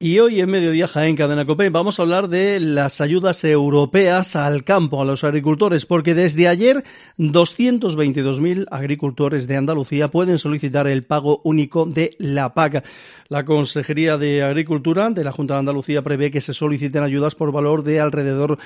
Y hoy en Mediodía Jaén, Cadena COPE, vamos a hablar de las ayudas europeas al campo, a los agricultores, porque desde ayer 222.000 agricultores de Andalucía pueden solicitar el pago único de la PAC. La Consejería de Agricultura de la Junta de Andalucía prevé que se soliciten ayudas por valor de alrededor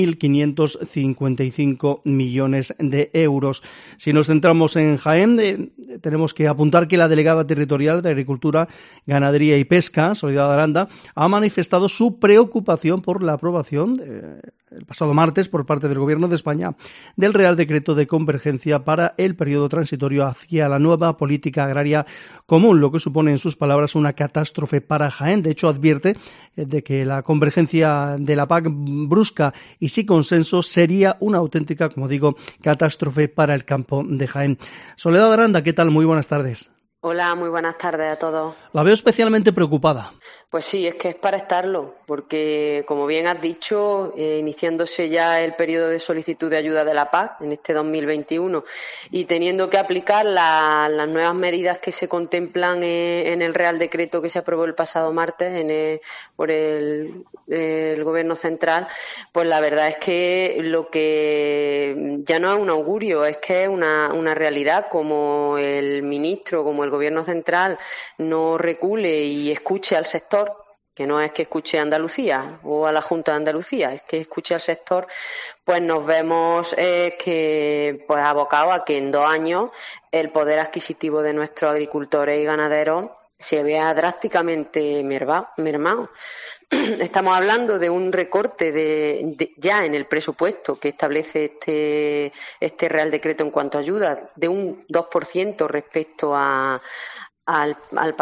1.555 millones de euros. Si nos centramos en Jaén, tenemos que apuntar que la delegada territorial de Agricultura, Ganadería y Pesca, Soledad Aranda, ha manifestado su preocupación por la aprobación el pasado martes por parte del Gobierno de España del Real Decreto de Convergencia para el periodo transitorio hacia la nueva política agraria común, lo que supone, en sus palabras, una catástrofe para Jaén. De hecho, advierte de que la convergencia de la PAC brusca y sin consenso sería una auténtica, como digo, catástrofe para el campo de Jaén. Soledad Aranda, ¿qué tal? Muy buenas tardes. Hola, muy buenas tardes a todos. La veo especialmente preocupada. Pues sí, es que es para estarlo, porque como bien has dicho, iniciándose ya el periodo de solicitud de ayuda de la PAC en este 2021 y teniendo que aplicar las nuevas medidas que se contemplan en el Real Decreto que se aprobó el pasado martes por el Gobierno central, pues la verdad es que lo que ya no es un augurio, es que es una realidad. Como el ministro, como el Gobierno central no recule y escuche al sector, que no es que escuche a Andalucía o a la Junta de Andalucía, es que escuche al sector, pues nos vemos que pues abocados a que en 2 años el poder adquisitivo de nuestros agricultores y ganaderos se vea drásticamente mermado. Estamos hablando de un recorte ya en el presupuesto que establece este Real Decreto en cuanto a ayudas, de un 2% respecto a la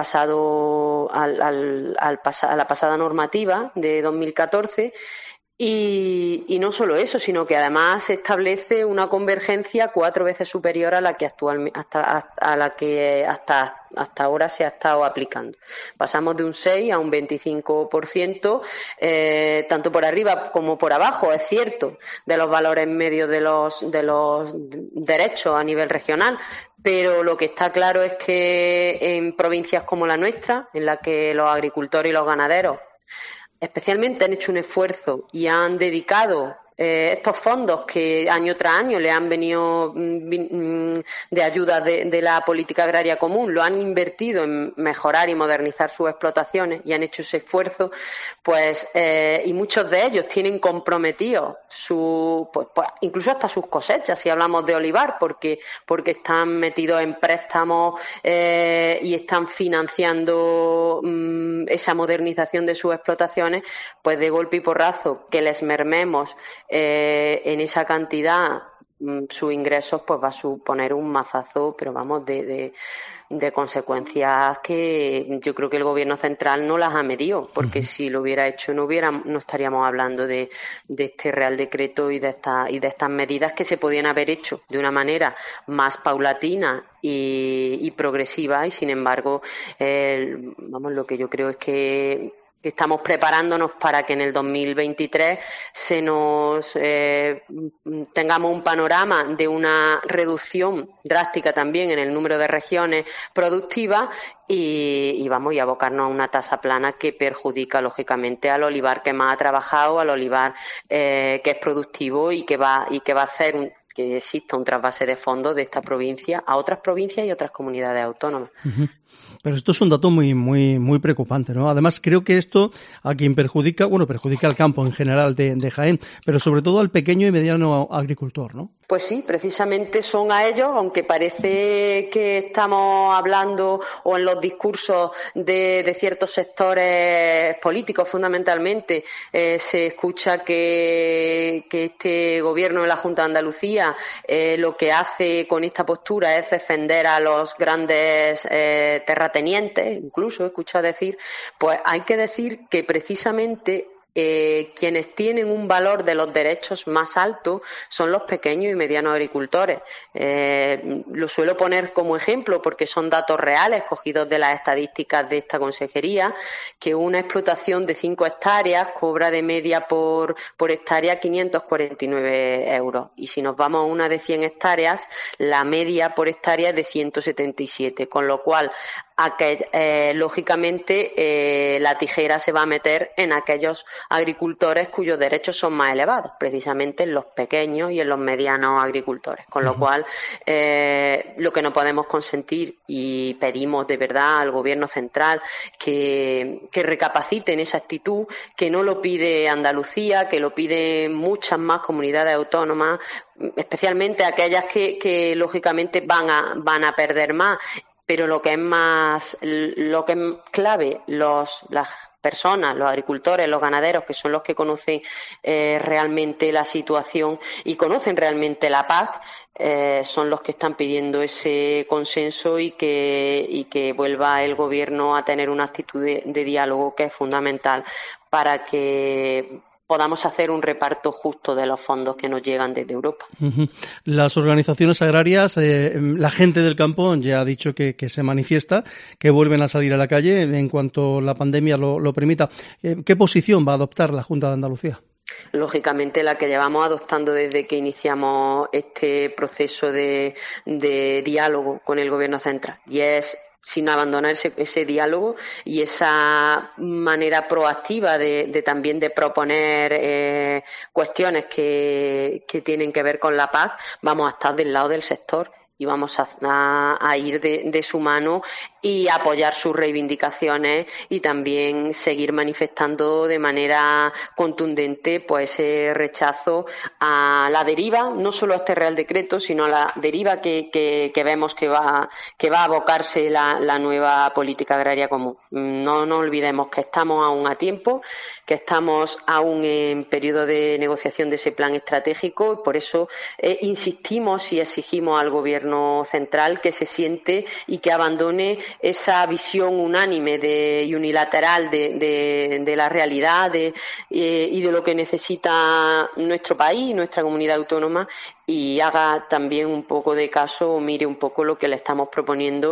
pasada normativa de 2014, y no solo eso, sino que además se establece una convergencia 4 veces superior a la que hasta ahora se ha estado aplicando. Pasamos de un 6 a un 25%, tanto por arriba como por abajo, es cierto, de los valores medios de los derechos a nivel regional. Pero lo que está claro es que en provincias como la nuestra, en la que los agricultores y los ganaderos especialmente han hecho un esfuerzo y han dedicado estos fondos que año tras año le han venido de ayuda de la política agraria común, lo han invertido en mejorar y modernizar sus explotaciones y han hecho ese esfuerzo, pues y muchos de ellos tienen comprometidos pues incluso hasta sus cosechas, si hablamos de olivar, porque están metidos en préstamos y están financiando esa modernización de sus explotaciones. Pues de golpe y porrazo que les mermemos en esa cantidad sus ingresos, pues va a suponer un mazazo, pero vamos, de consecuencias que yo creo que el Gobierno central no las ha medido, porque si lo hubiera hecho no estaríamos hablando de este Real Decreto y de estas medidas que se podían haber hecho de una manera más paulatina y progresiva, y sin embargo lo que yo creo es que estamos preparándonos para que en el 2023 tengamos un panorama de una reducción drástica también en el número de regiones productivas y abocarnos a una tasa plana que perjudica lógicamente al olivar que más ha trabajado, al olivar que es productivo y que va a hacer que exista un trasvase de fondos de esta provincia a otras provincias y otras comunidades autónomas. Uh-huh. Pero esto es un dato muy, muy, muy preocupante, ¿no? Además, creo que esto a quien perjudica al campo en general de Jaén, pero sobre todo al pequeño y mediano agricultor, ¿no? Pues sí, precisamente son a ellos, aunque parece que estamos hablando o en los discursos de ciertos sectores políticos fundamentalmente se escucha que este Gobierno de la Junta de Andalucía lo que hace con esta postura es defender a los grandes terratenientes, incluso he escuchado decir, pues hay que decir que precisamente quienes tienen un valor de los derechos más alto son los pequeños y medianos agricultores. Lo suelo poner como ejemplo porque son datos reales cogidos de las estadísticas de esta consejería, que una explotación de 5 hectáreas cobra de media por hectárea 549 euros. Y si nos vamos a una de 100 hectáreas, la media por hectárea es de 177, con lo cual lógicamente la tijera se va a meter en aquellos agricultores cuyos derechos son más elevados, precisamente en los pequeños y en los medianos agricultores. Con lo cual, lo que no podemos consentir, y pedimos de verdad al Gobierno central que recapacite en esa actitud, que no lo pide Andalucía, que lo piden muchas más comunidades autónomas, especialmente aquellas que lógicamente van a perder más. Pero lo que es clave, las personas, los agricultores, los ganaderos, que son los que conocen realmente la situación y conocen realmente la PAC, son los que están pidiendo ese consenso y que vuelva el Gobierno a tener una actitud de diálogo, que es fundamental para que podamos hacer un reparto justo de los fondos que nos llegan desde Europa. Las organizaciones agrarias, la gente del campo ya ha dicho que se manifiesta, que vuelven a salir a la calle en cuanto la pandemia lo permita. ¿Qué posición va a adoptar la Junta de Andalucía? Lógicamente la que llevamos adoptando desde que iniciamos este proceso de diálogo con el Gobierno central, y es sin abandonar ese diálogo y esa manera proactiva de también de proponer cuestiones que tienen que ver con la PAC. Vamos a estar del lado del sector y vamos a ir de su mano y apoyar sus reivindicaciones, y también seguir manifestando de manera contundente pues ese rechazo a la deriva, no solo a este Real Decreto, sino a la deriva que vemos que va a abocarse la nueva política agraria común. No nos olvidemos que estamos aún a tiempo, que estamos aún en periodo de negociación de ese plan estratégico, y por eso insistimos y exigimos al Gobierno central que se siente y que abandone esa visión unánime y unilateral de la realidad y de lo que necesita nuestro país, nuestra comunidad autónoma, y haga también un poco de caso, o mire un poco lo que le estamos proponiendo,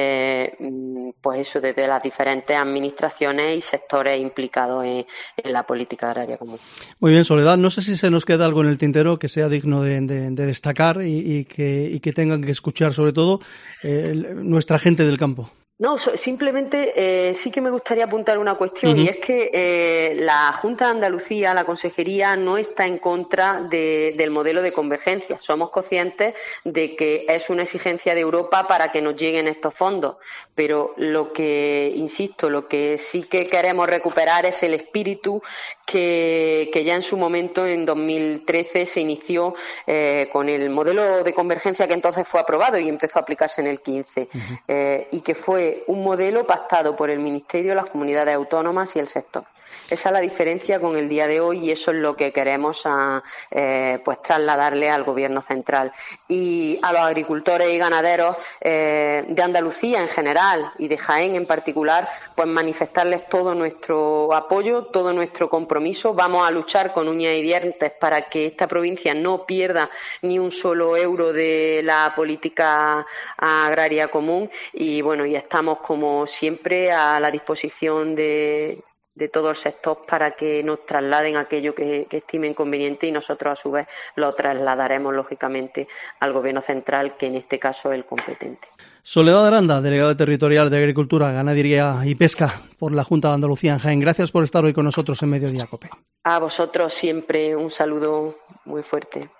pues eso, desde las diferentes administraciones y sectores implicados en la política agraria común. Muy bien, Soledad, no sé si se nos queda algo en el tintero que sea digno de destacar y que tengan que escuchar sobre todo nuestra gente del campo. No, simplemente sí que me gustaría apuntar una cuestión, y es que la Junta de Andalucía, la Consejería, no está en contra del modelo de convergencia. Somos conscientes de que es una exigencia de Europa para que nos lleguen estos fondos, pero lo que sí que queremos recuperar es el espíritu que ya en su momento, en 2013, se inició con el modelo de convergencia que entonces fue aprobado y empezó a aplicarse en el 15, y que fue un modelo pactado por el Ministerio, las comunidades autónomas y el sector. Esa es la diferencia con el día de hoy, y eso es lo que queremos pues trasladarle al Gobierno central y a los agricultores y ganaderos de Andalucía en general y de Jaén en particular, pues manifestarles todo nuestro apoyo, todo nuestro compromiso. Vamos a luchar con uñas y dientes para que esta provincia no pierda ni un solo euro de la política agraria común, y bueno, y estamos como siempre a la disposición de todo el sector para que nos trasladen aquello que estimen conveniente, y nosotros a su vez lo trasladaremos lógicamente al Gobierno central, que en este caso es el competente. Soledad Aranda, delegada territorial de Agricultura, Ganadería y Pesca por la Junta de Andalucía en Jaén. Gracias por estar hoy con nosotros en Mediodía COPE. A vosotros siempre un saludo muy fuerte.